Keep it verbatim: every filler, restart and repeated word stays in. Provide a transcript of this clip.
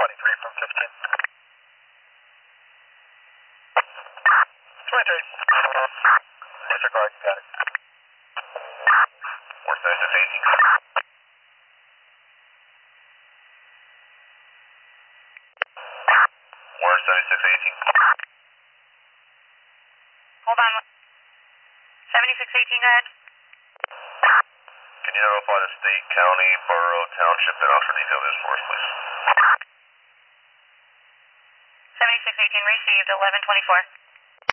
twenty-three from fifteen. twenty-three. Disregard, got it. Where's those facing? Where's those facing? Hold on. seventy-six eighteen, go ahead. Can you notify the state, county, borough, township, and officer detail this for us, please? seventy-six eighteen received, eleven twenty-four.